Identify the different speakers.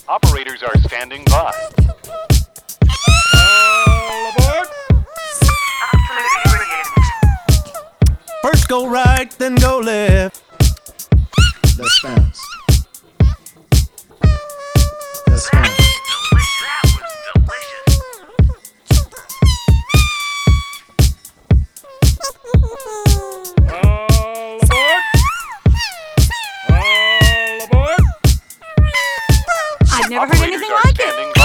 Speaker 1: Operators are standing by.
Speaker 2: All aboard!
Speaker 3: Absolutely brilliant.
Speaker 4: First go right, then go left.
Speaker 5: Let's bounce. Let's bounce.
Speaker 3: That was delicious.
Speaker 2: All aboard! All aboard!
Speaker 6: I've never heard anything like it.
Speaker 1: Standing